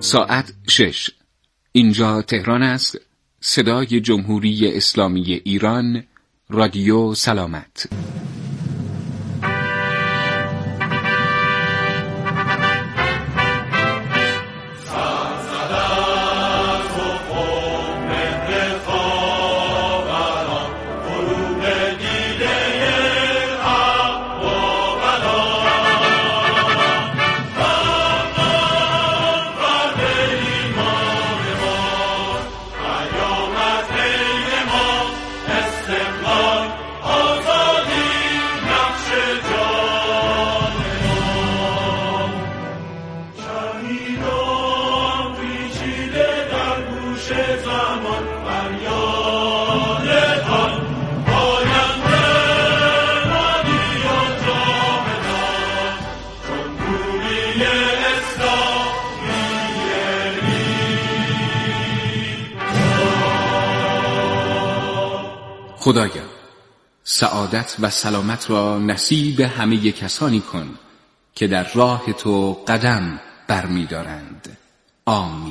ساعت 6. اینجا تهران است. صدای جمهوری اسلامی ایران، رادیو سلامت. خدایا سعادت و سلامت را نصیب همه کسانی کن که در راه تو قدم برمی‌دارند. آمین.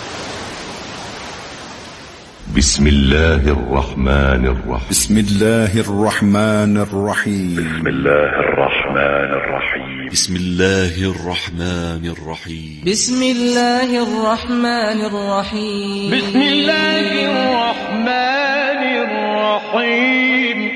بسم الله الرحمن الرحیم. بسم الله الرحمن الرحیم. بسم الله الرحمن الرحیم. بسم الله الرحمن الرحیم. بسم الله الرحمن الرحیم. بسم الله الرحمن الرحیم.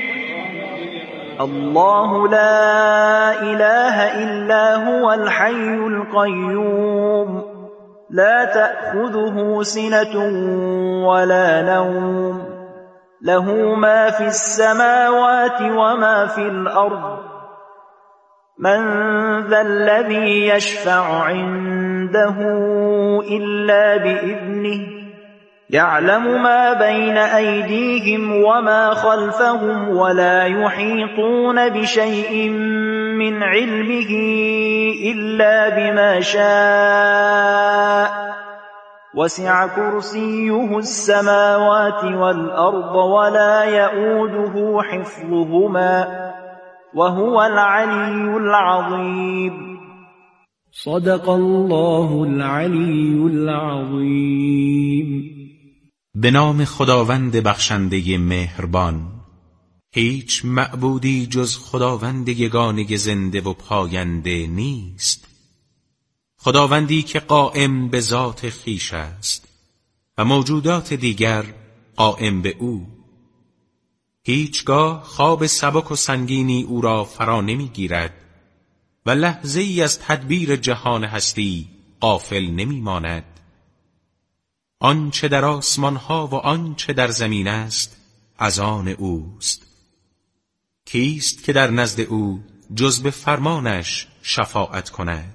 الله لا إله إلا هو الحي القيوم لا تأخذه سنة ولا نوم له ما في السماوات وما في الأرض من ذا الذي يشفع عنده إلا بإذنه يعلم ما بين أيديهم وما خلفهم ولا يحيطون بشيء من علمه إلا بما شاء وسع كرسيه السماوات والأرض ولا يؤوده حفظهما وهو العلي العظيم. صدق الله العلی العظیم. به نام خداوند بخشنده مهربان. هیچ معبودی جز خداوند یگانه زنده و پاینده نیست، خداوندی که قائم به ذات خویش است و موجودات دیگر قائم به او. هیچگاه خواب سبک و سنگینی او را فرا نمیگیرد و لحظه ای از تدبیر جهان هستی غافل نمی ماند. آنچه در آسمان ها و آنچه در زمین است از آن اوست. کیست که در نزد او جز به فرمانش شفاعت کند؟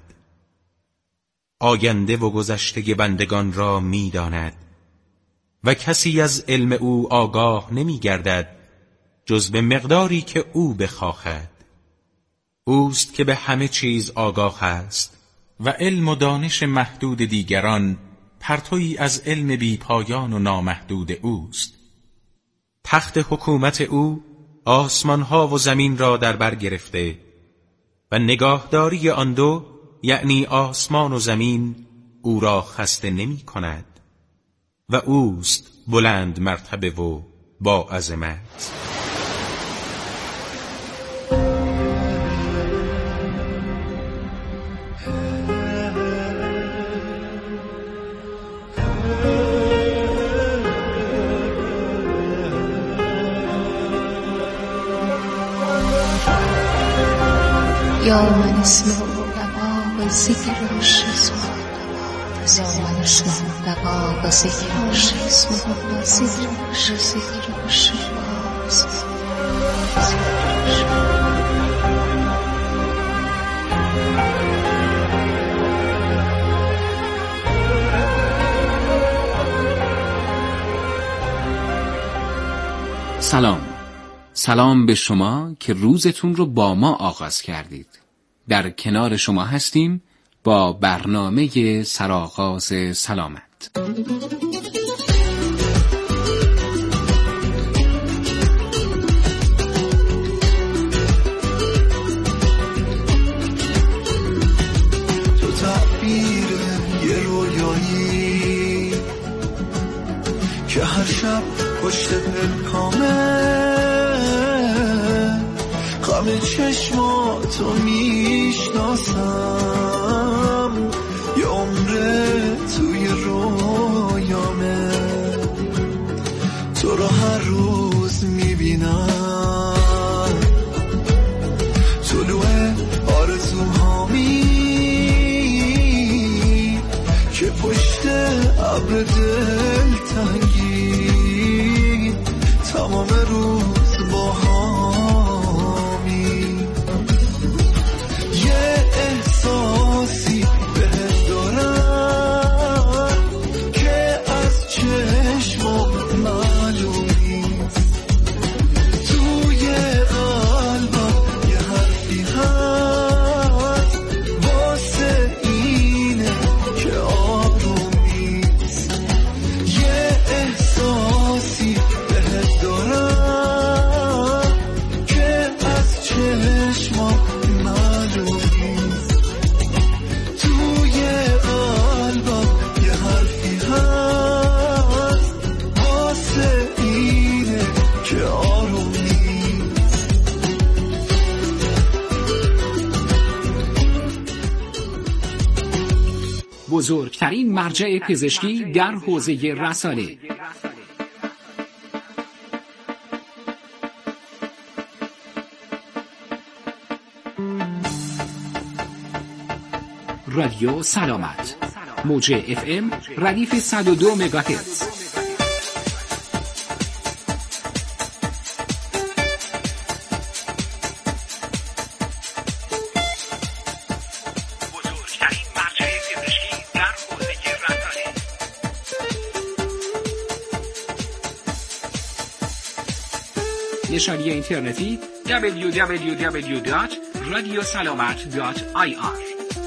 آینده و گذشته بندگان را می داند و کسی از علم او آگاه نمی گردد جز به مقداری که او بخواهد. اوست که به همه چیز آگاه است و علم و دانش محدود دیگران پرتویی از علم بی پایان و نامحدود اوست. تخت حکومت او آسمانها و زمین را در بر گرفته و نگاهداری آن دو یعنی آسمان و زمین او را خسته نمی کند و اوست بلند مرتبه و با عظمت. یا من اسمه دوا و ذکر اسمه یا من اسمه دوا و ذکر اسمه و ذکر سلام به شما که روزتون رو با ما آغاز کردید. در کنار شما هستیم با برنامه سرآغاز سلامت. تو تعبیر یه رویایی که هر شب پشت پلکامه غم چشماتو میشناسم، یه عمره توی رویامه تو رو هر روز میبینم، طلوع آرزوهامی که پشت ابر دلتنگی تمام روز با هامی، یه احساسی بهت دارم که از چشمم معلوم نیست، توی قلبم یه حرفی هست واسه اینه که آروم نیست، یه احساسی بهت دارم که از چشمم معلوم نیست، توی قلبم یه حرفی هست واسه اینه که آروم نیست. بزرگترین مرجع پزشکی در حوزه رسانه. رادیو سلامت، موج FM ردیف 102 مگاهرتز. نشانی اینترنتی www.radiosalamat.ir.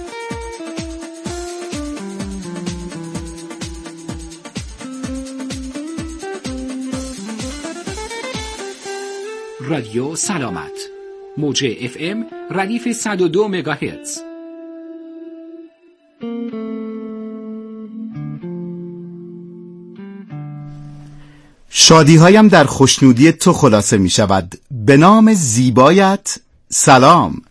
رادیو سلامت، موج FM ردیف 102 مگاهرتز. شادی‌هایم در خوشنودی تو خلاصه می شود. به نام زیبایت سلام.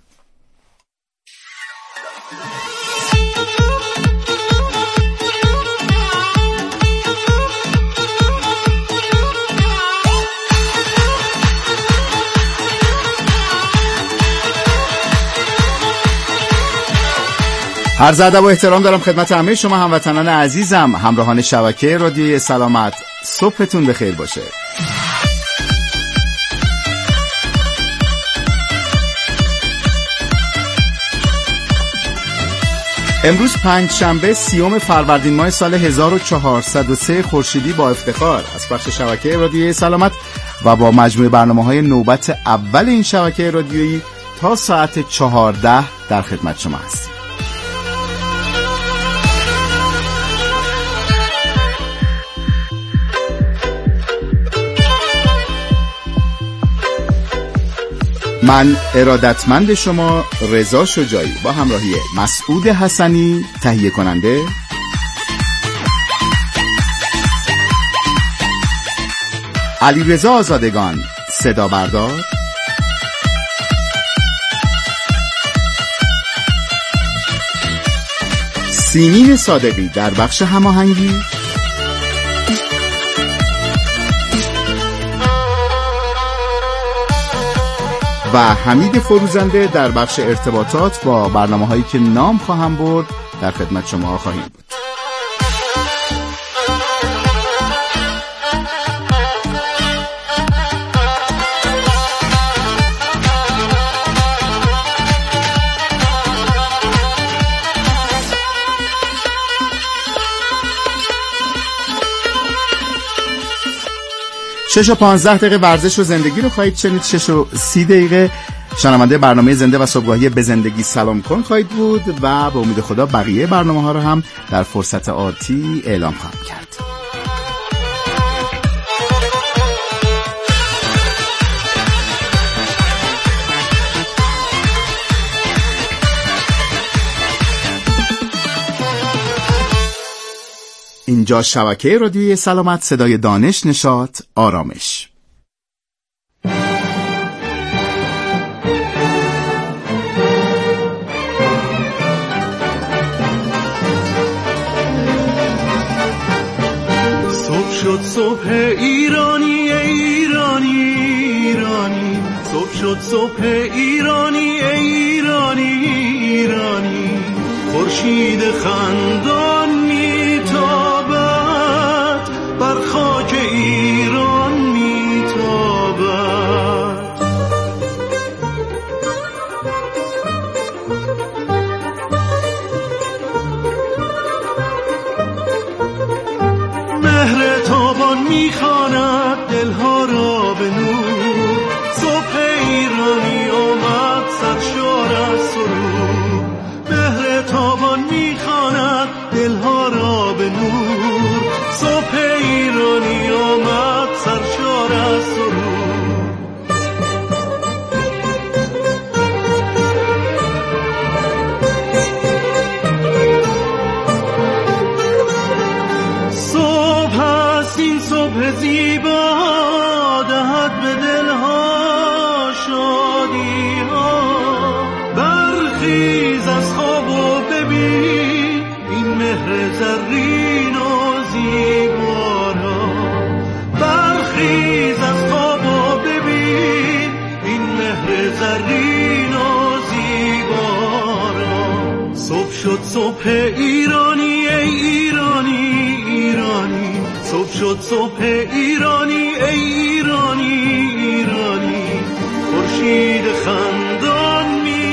عرض ادب و احترام دارم خدمت همه شما هموطنان عزیزم، همراهان شبکه رادیوی سلامت. صبحتون بخیر باشه. امروز پنجشنبه 30 فروردین ماه سال 1403 خورشیدی با افتخار از بخش شبکه رادیوی سلامت و با مجموعه برنامه‌های نوبت اول این شبکه رادیویی تا ساعت 14 در خدمت شما هستیم. من ارادتمند شما رضا شجاعی با همراهی مسعود حسنی تهیه کننده، علیرضا آزادگان صدا بردار، سیمین صادقی در بخش هماهنگی و حمید فروزنده در بخش ارتباطات با برنامه‌هایی که نام خواهم برد در خدمت شما خواهیم بود. شش و 15 دقیقه ورزش و زندگی رو خواهید شنید. 6 و 30 دقیقه شنونده برنامه زنده و صبحگاهی به زندگی سلام کن خواهید بود و به امید خدا بقیه برنامه ها رو هم در فرصت آتی اعلام خواهم کرد. اینجا شبکه رادیویی سلامت، صدای دانش، نشاط، آرامش. صبح شد صبح ایرانی ایرانی ایرانی، صبح شد صبح ایرانی ایرانی ایرانی، خورشید خندان میتابد بر خاک ایران میتابد. مهر تابان میخواند دلها را به نور، صبح ایرانی آمد سرشار از سرور. مهر تابان میخواند دلها را به نور، صبح ایرانی آمد سرشار از سرور. صبح است این صبح زیبا، دهد به دلها شادی ها. برخیز از خواب و ببین این مهر زرین و زیبا را. برخیز از خواب و ببین این مهر زرین و زیبا را. صبح شد صبح ایرانی ای ایرانی ایرانی، صبح شد صبح ایرانی ای ایرانی ایرانی، خورشید خندان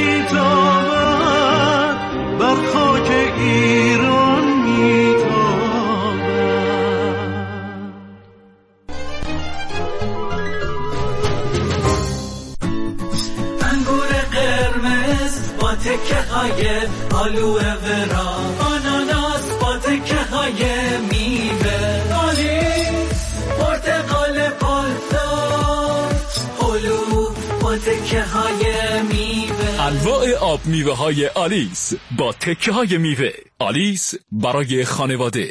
میتابد بر خاک ایران میتابد. انگور قرمز با تکه های آلوه ورا، آناناس با تکه های میوه، آلیس پرتقال پالدار، هلو با تکه های میوه. انواع آب میوه های آلیس با تکه های میوه. آلیس برای خانواده.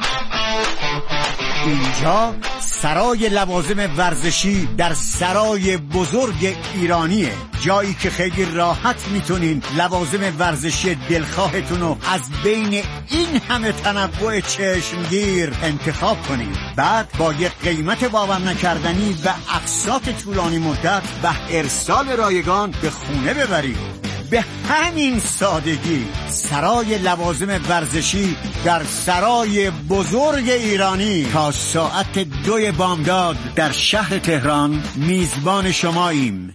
اینجا سرای لوازم ورزشی در سرای بزرگ ایرانیه، جایی که خیلی راحت میتونین لوازم ورزشی دلخواهتون رو از بین این همه تنوع چشمگیر انتخاب کنید. بعد با یک قیمت باور نکردنی و اقساط طولانی مدت و ارسال رایگان به خونه ببرید. به همین سادگی سرای لوازم ورزشی در سرای بزرگ ایرانی تا ساعت 2 بامداد در شهر تهران میزبان شماییم.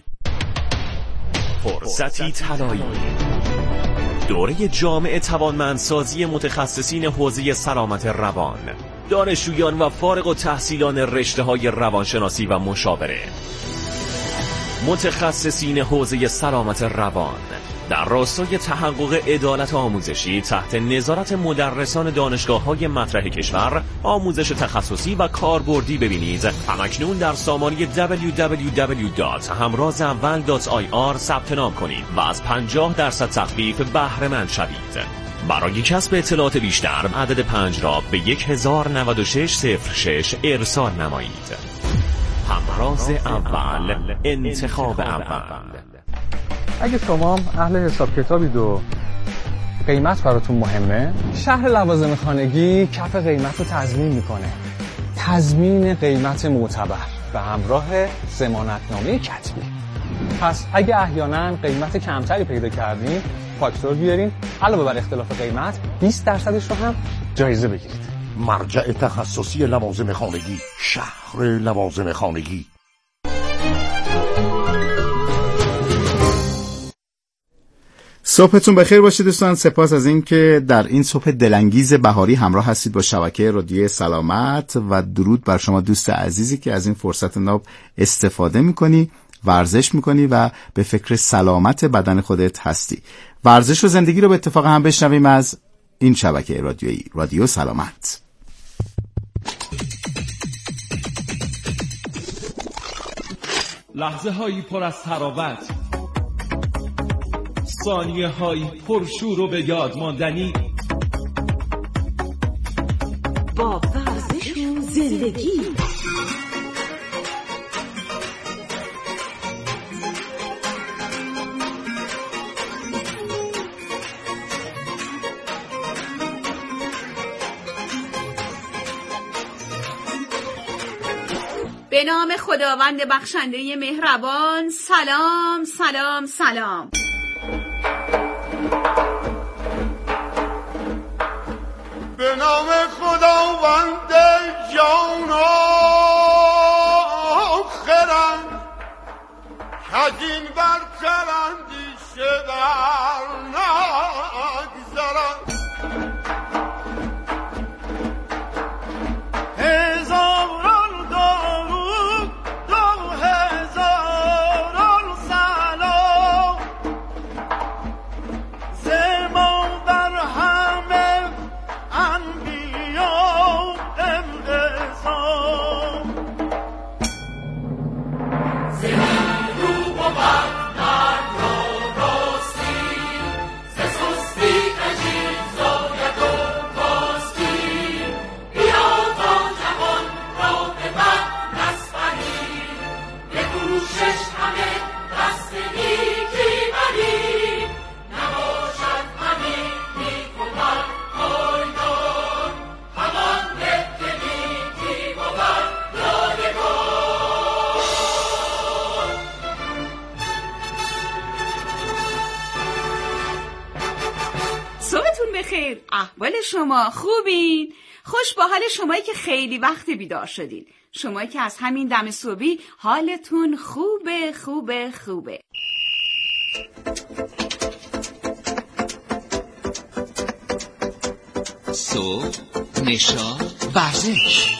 فرصتی طلایی، دوره جامع توانمندسازی متخصصین حوزه سلامت روان، دانشجویان و فارغ التحصیلان رشته‌های روانشناسی و مشاوره، متخصصین حوزه سلامت روان در راستای تحقق عدالت آموزشی تحت نظارت مدرسان دانشگاه‌های مطرح کشور. آموزش تخصصی و کاربردی ببینید همکنون در سامانه www.hamrazaval.ir ثبت نام کنید و از 50% تخفیف بهره مند شوید. برای کسب اطلاعات بیشتر عدد 5 را به 109606 ارسال نمایید. همراز اول، انتخاب اول. اگه شما اهل حساب کتابید و قیمت براتون مهمه، شهر لوازم خانگی کف قیمت رو تضمین میکنه. تضمین قیمت معتبر به همراه ضمانتنامه کتبی. پس اگه احیانا قیمت کمتری پیدا کردین، فاکتور بیارین، علاوه بر اختلاف قیمت 20% رو هم جایزه بگیرید. مرجع تخصصی لوازم خانگی، شهر لوازم خانگی. صبحتون بخیر باشه دوستان. سپاس از این که در این صبح دلانگیز بهاری همراه هستید با شبکه رادیویی سلامت و درود بر شما دوست عزیزی که از این فرصت ناب استفاده میکنی، ورزش میکنی و به فکر سلامت بدن خودت هستی. ورزش و زندگی رو به اتفاق هم بشنویم از این شبکه رادیویی رادیو سلامت. لحظه هایی پر از تراوت، ثانیه هایی پرشور و به یاد ماندنی، با ورزش و زندگی. به نام خداوند بخشنده مهربان. سلام سلام سلام. به نام خداوند جان آخرم از این برتر اندیشه بر نگذرم. هزاران درود دو هزاران سلام زما بر همه انبیا انقسام. زمین رو بود در راستی ز سستی عجیب زاید و کاستی. بیا تا جهان را به بد نسپریم به کوشش همه دست نیکی بریم. نباشد همین نیک و بد پایدار همان به که نیکی بود یادگار. صبحتون بخیر. احوال شما خوبین؟ خوش با حال شمایی که خیلی وقت بیدار شدین، شمایی که از همین دم صبحی حالتون خوبه خوبه خوبه. صبح، نشاط، ورزش.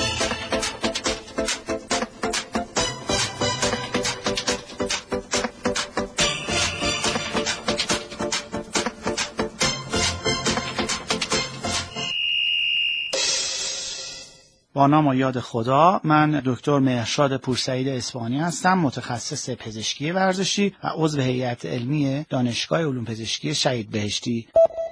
با نام و یاد خدا. من دکتر مهرشاد پورسعید اصفهانی هستم، متخصص پزشکی ورزشی و عضو هیئت علمی دانشگاه علوم پزشکی شهید بهشتی.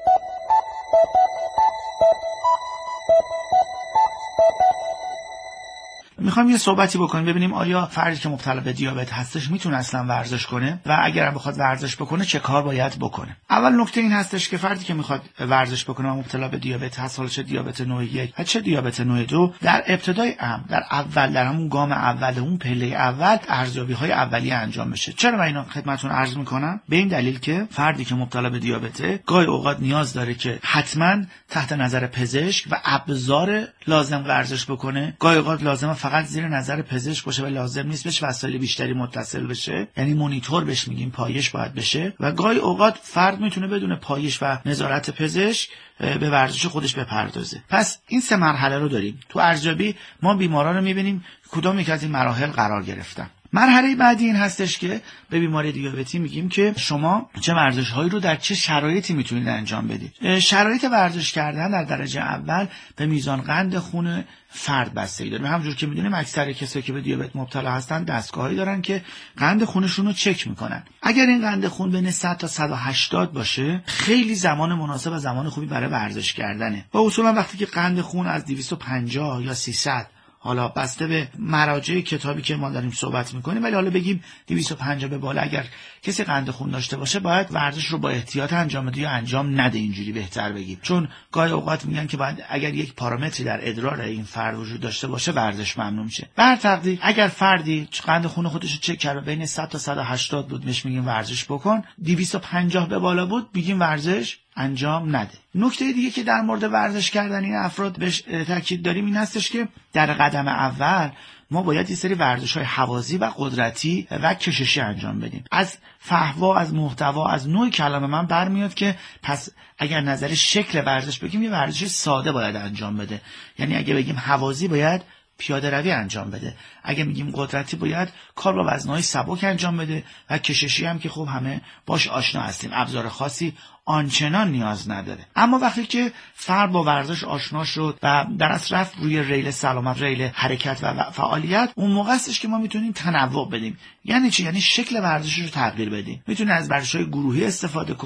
میخوایم یه صحبتی بکنیم ببینیم آیا فردی که مبتلا به دیابت هستش میتونه اصلا ورزش کنه و اگر هم بخواد ورزش بکنه چه کار باید بکنه. اول نکته این هستش که فردی که میخواد ورزش بکنه و مبتلا به دیابت هست، حالا چه دیابت نوع 1 و چه دیابت نوع 2، در ابتدای امر، در همون گام اول، اون پله اول، ارزیابی‌های اولیه انجام بشه. چرا من اینا خدمتتون عرض میکنم؟ به این دلیل که فردی که مبتلا به دیابته گاهی اوقات نیاز داره که حتما تحت نظر پزشک و ابزار لازم ورزش بکنه. گاهی اوقات لازمه فقط زیر نظر پزشک باشه و لازم نیست بهش وسایل بیشتری متصل بشه، یعنی مونیتور بهش میگیم، پایش باید بشه. و گاهی اوقات فرد میتونه بدون پایش و نظارت پزشک به ورزش خودش بپردازه. پس این 3 مرحله رو داریم. تو ارزیابی ما بیماران رو میبینیم کدام یک از این مراحل قرار گرفتن. مرحله بعدی این هستش که به بیماری دیابتی میگیم که شما چه ورزش‌هایی رو در چه شرایطی میتونید انجام بدید. شرایط ورزش کردن در درجه اول به میزان قند خون فرد بستگی داره. همونجور که میدونیم اکثر کسایی که به دیابت مبتلا هستن دستگاهی دارن که قند خونشون رو چک میکنن. اگر این قند خون بین 100 تا 180 باشه خیلی زمان مناسب و زمان خوبی برای ورزش کردنه. و اصولا وقتی که قند خون از 250 یا 300، حالا بسته به مراجع کتابی که ما داریم صحبت میکنیم، ولی حالا بگیم 250 به بالا، اگر کسی قند خون داشته باشه باید ورزش رو با احتیاط انجام بده یا انجام نده، اینجوری بهتر بگیم. چون گاهی اوقات میگن که باید اگر یک پارامتری در ادرار این فرد وجود داشته باشه ورزش ممنوع میشه. بر تقدیر اگر فردی قند خون خودش رو چک کرد بین 100 تا 180 بود، بهش میگیم ورزش بکن. 250 به بالا بود میگیم ورزش انجام نده. نکته دیگه که در مورد ورزش کردن این افراد بهش تاکید داریم این هستش که در قدم اول ما باید یه سری ورزش‌های هوازی و قدرتی و کششی انجام بدیم. از فحوا، از محتوا، از نوع کلمه من برمیاد که پس اگر نظر شکل ورزش بگیم یه ورزش ساده باید انجام بده. یعنی اگه بگیم هوازی باید پیاده روی انجام بده، اگه میگیم قدرتی باید کار با وزنهای سبک انجام بده و کششی هم که خب همه باش آشنا هستیم، ابزار خاصی آنچنان نیاز نداره. اما وقتی که فرد با ورزش آشنا شد و در اصل رفت روی ریل سلامت، ریل حرکت و فعالیت، اون موقع استش که ما میتونیم تنوع بدیم. یعنی چی؟ یعنی شکل ورزش رو تغییر بدیم. میتونه از ورزش‌های گروهی استفاده کنه،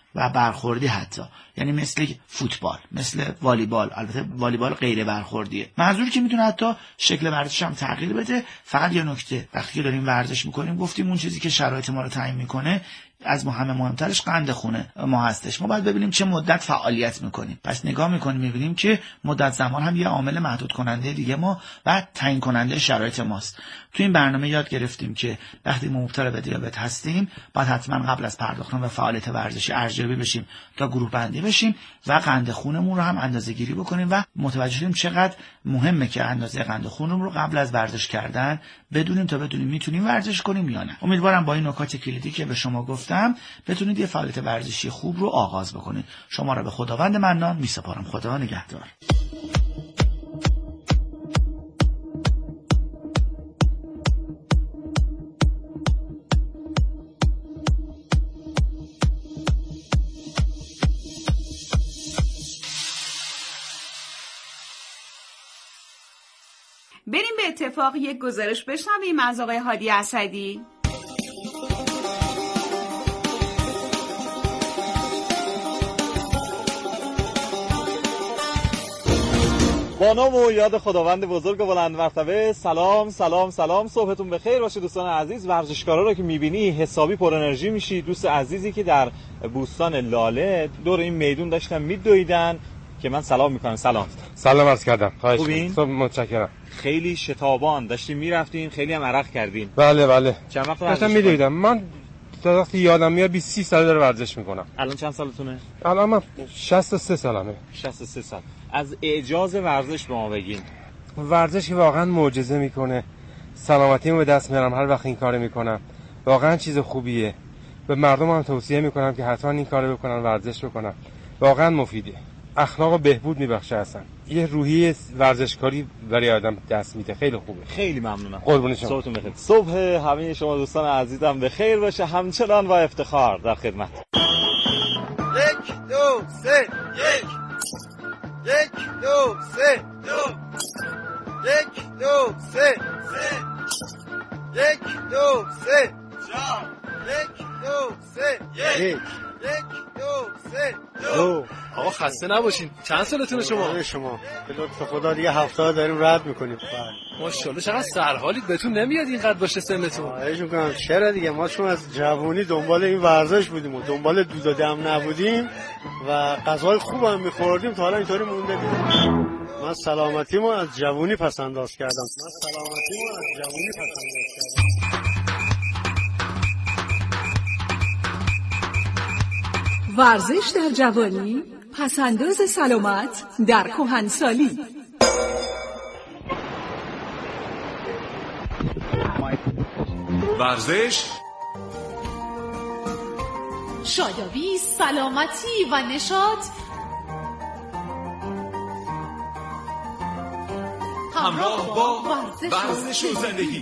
و برخوردی حتی، یعنی مثل فوتبال، مثل والیبال. البته والیبال غیر برخوردیه. منظور که میتونه حتی شکل ورزش هم تغییر بده. فقط یه نکته، وقتی که داریم ورزش میکنیم گفتیم اون چیزی که شرایط ما رو تعیین میکنه از همه مهمترش قند خونه ما هستش. ما باید ببینیم چه مدت فعالیت میکنیم. پس نگاه میکنیم میبینیم که مدت زمان هم یه عامل محدود کننده دیگه ما و تعیین کننده شرایط ماست. تو این برنامه یاد گرفتیم که وقتی ما مبتلا به دیابت هستیم باید حتما قبل از پرداختن به فعالیت ورزشی ارزیابی بشیم تا گروه بندی بشیم و قند خونمون رو هم اندازه‌گیری بکنیم و متوجه شیم چقدر مهمه که اندازه قند خونمون رو قبل از ورزش کردن بدونیم تا بدونیم میتونیم ورزش کنیم یا نه. امیدوارم با این نکات کلیدی که به شما گفتم بتونید یه فعالیت ورزشی خوب رو آغاز بکنید. شما را به خداوند منان میسپارم. خدا نگهدار. بریم به اتفاق یک گزارش بشنویم از آقای هادی اسدی. با نام و یاد خداوند بزرگ و بلند مرتبه. سلام سلام سلام، صبحتون بخیر باشه دوستان عزیز. ورزشکارا رو که میبینی حسابی پر انرژی میشی. دوست عزیزی که در بوستان لاله دور این میدون داشتن میدویدن که من سلام میکنم. سلام عرض کردم. خواهش می‌کنم. متشکرم. خیلی شتابان داشتیم میرفتین، خیلی هم عرق کردین. بله. چند وقت داشتم میدویدم. من تا وقتی یادم میاد 20 سال داره ورزش میکنم. الان چند سالتونه؟ الان من 63 سالمه. 63 سال. از اعجاز ورزش به ما بگین. ورزش که واقعا معجزه میکنه. سلامتیمو به دست میارم هر وقت این کارو میکنم. واقعا چیز خوبیه. به مردم هم توصیه میکنم که حتما این کارو بکنن، ورزش بکنن. واقعا مفیده. اخلاق بهبود میبخشه اصلا. یه روحیه ورزشکاری برای آدم دست میده. خیلی خوبه. خیلی ممنونم. قربون شما. صبحتون بخیر. صبح همه شما دوستان عزیزم بخیر باشه، همچنان با افتخار در خدمت. 1 2 3 1 2 3 1 2 3 1 2 3 1 2 3 آقا خسته نباشین. چند سالتونه شما؟ شما به لطف خدا دیگه 70 داریم رد میکنیم. ماشاءالله چقدر سرحالید، بهتون نمیاد اینقدر باشه سنتون. خواهش میکنم. چرا دیگه، ما چون از جوانی دنبال این ورزش بودیم و دنبال دود و دم نبودیم و غذای خوب هم میخوردیم تا حالا اینطوری مونده دیگه. من سلامتیمو از جوانی پس انداز کردم. ورزش در جوانی، پسنداز سلامت در کهنسالی. ورزش، شادابی، سلامتی و نشاط همراه با ورزش و زندگی.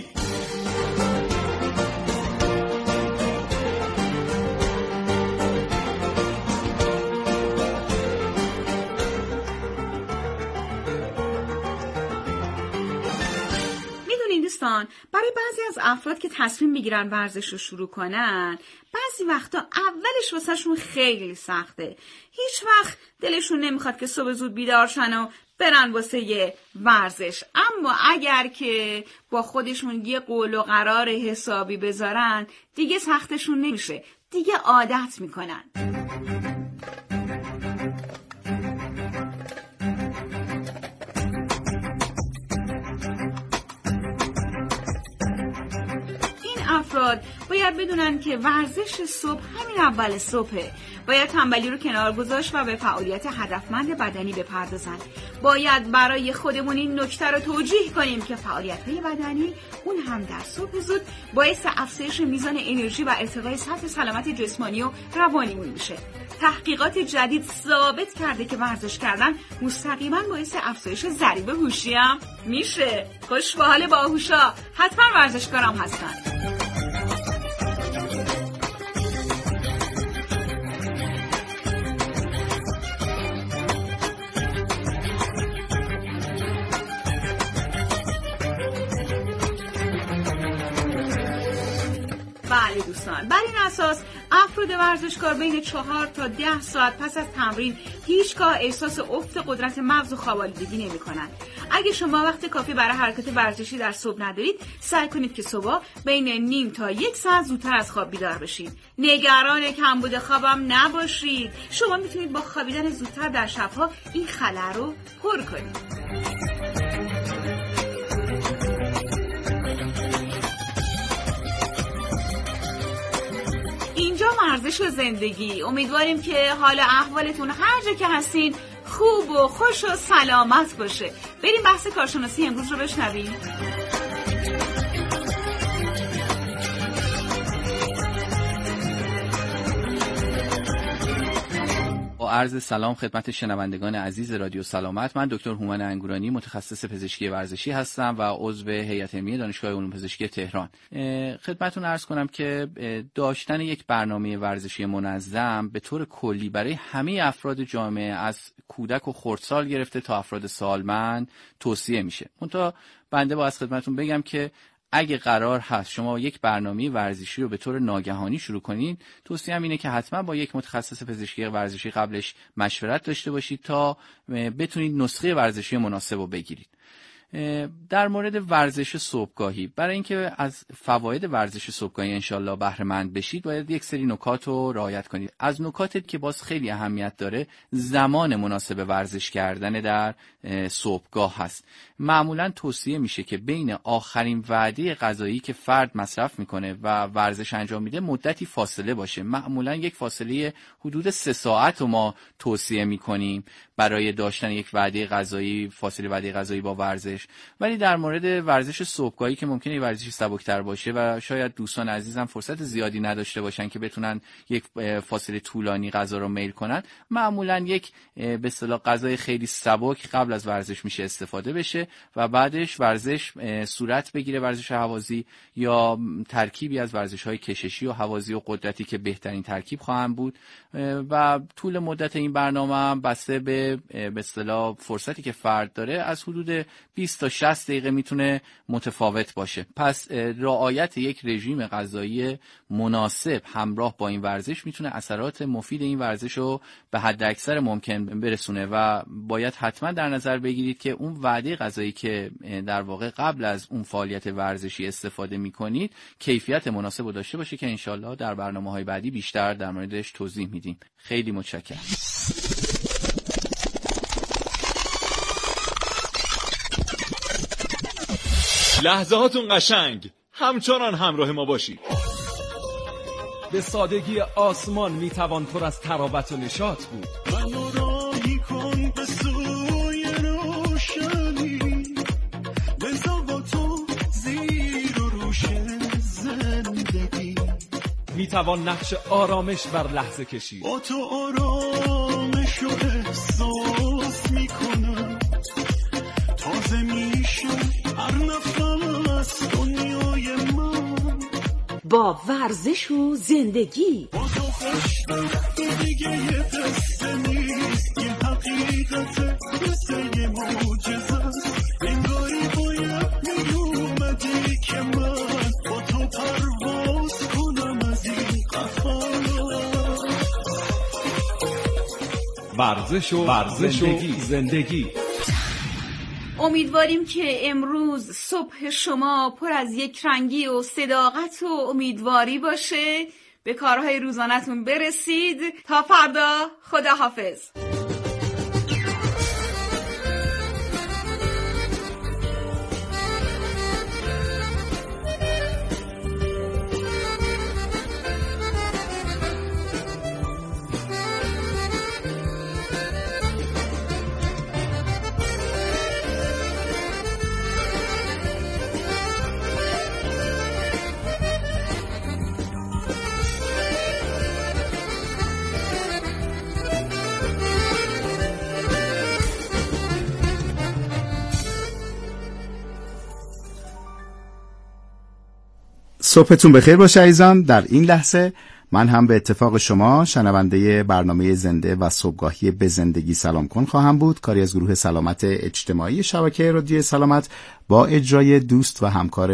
برای بعضی از افراد که تصمیم میگیرن ورزش رو شروع کنن، بعضی وقتا اولش واسهشون خیلی سخته. هیچ وقت دلشون نمیخواد که صبح زود بیدار شن و برن واسه یه ورزش. اما اگر که با خودشون یه قول و قرار حسابی بذارن دیگه سختشون نمیشه، دیگه عادت میکنن. افراد باید بدونن که ورزش صبح همین اول صبحه. باید تنبلی رو کنار گذاشت و به فعالیت هدفمند بدنی بپردازن. باید برای خودمون این نکته رو توجیه کنیم که فعالیت‌های بدنی اون هم در صبح زود باعث افزایش میزان انرژی و ارتقای سطح سلامت جسمانی و روانیمون میشه. تحقیقات جدید ثابت کرده که ورزش کردن مستقیما باعث افزایش ضریب هوشی هم میشه. خوش به حال باهوشا، حتما ورزشکارم هستن. بله دوستان، بر این اساس افراد ورزشکار بین 4 تا 10 ساعت پس از تمرین هیچگاه احساس افت قدرت مغز و خواب آلودگی نمی‌کنند. اگه شما وقت کافی برای حرکت ورزشی در صبح ندارید، سعی کنید که صبح بین نیم تا 1 ساعت زودتر از خواب بیدار بشید. نگران کمبود خوابم نباشید. شما میتونید با خوابیدن زودتر در شبها این خلأ رو پر کنید. اینجا ورزش و زندگی. امیدواریم که حال احوالتون هر جا که هستین خوب و خوش و سلامت باشه. بریم بحث کارشناسی امروز رو بشنویم. عرض سلام خدمت شنوندگان عزیز رادیو سلامت. من دکتر هومن انگورانی متخصص پزشکی ورزشی هستم و عضو هیئت علمی دانشگاه علوم پزشکی تهران. خدمتتون عرض کنم که داشتن یک برنامه ورزشی منظم به طور کلی برای همه افراد جامعه از کودک و خردسال گرفته تا افراد سالمند توصیه میشه. منتها بنده باید خدمتتون بگم که اگه قرار هست شما یک برنامه ورزشی رو به طور ناگهانی شروع کنید، توصیه‌ام اینه که حتما با یک متخصص پزشکی ورزشی قبلش مشورت داشته باشید تا بتونید نسخه ورزشی مناسب رو بگیرید. در مورد ورزش صبحگاهی، برای اینکه از فواید ورزش صبحگاهی انشالله بهره مند بشید، باید یک سری نکات رو رعایت کنید. از نکاتی که باز خیلی اهمیت داره، زمان مناسب ورزش کردن در صبحگاه هست. معمولا توصیه میشه که بین آخرین وعده غذایی که فرد مصرف میکنه و ورزش انجام میده مدتی فاصله باشه. معمولا یک فاصله حدود 3 ساعت رو ما توصیه میکنیم برای داشتن یک وعده غذایی، فاصله وعده غذایی با ورزش. ولی در مورد ورزش صبحگاهی که ممکنه ورزشی سبکتر باشه و شاید دوستان عزیزم فرصت زیادی نداشته باشن که بتونن یک فاصله طولانی غذا رو میل کنن، معمولا یک به اصطلاح غذای خیلی سبک قبل از ورزش میشه استفاده بشه و بعدش ورزش صورت بگیره، ورزش هوازی یا ترکیبی از ورزش‌های کششی و هوازی و قدرتی که بهترین ترکیب خواهند بود و طول مدت این برنامه بسته به اصطلاح فرصتی که فرد داره از حدود 20 تا 60 دقیقه میتونه متفاوت باشه. پس رعایت یک رژیم غذایی مناسب همراه با این ورزش میتونه اثرات مفید این ورزش رو به حد اکثر ممکن برسونه و باید حتما در نظر بگیرید که اون وعده غذایی که در واقع قبل از اون فعالیت ورزشی استفاده میکنید کیفیت مناسب رو داشته باشه که انشالله در برنامه‌های بعدی بیشتر در موردش توضیح میدیم. خیلی متشکرم. لحظه هاتون قشنگ، همچنان همراه ما باشید. به سادگی آسمان میتوان پر از تراوت و نشاط بود. منو راهی کن به سوی روشنی، بزا با تو زیر و روش زندگی. میتوان نقش آرامش بر لحظه کشید. با تو آرامش و احساس میکنم، تازه میشم هر نفس دنیای من. با ورزش و زندگی. با تو خوشبخت دیگه یه قصه نیست، یه حقیقت مثل یه معجزه است. انگاری باید میومدی که من با تو پرواز کنم از این قفس. ورزش و زندگی. امیدواریم که امروز صبح شما پر از یک رنگی و صداقت و امیدواری باشه. به کارهای روزانه‌تون برسید. تا فردا، خداحافظ. صبحتون بخیر باشه عزیزان. در این لحظه من هم به اتفاق شما شنونده برنامه زنده و صبحگاهی به زندگی سلام کن خواهم بود، کاری از گروه سلامت اجتماعی شبکه رادیو سلامت با اجرای دوست و همکار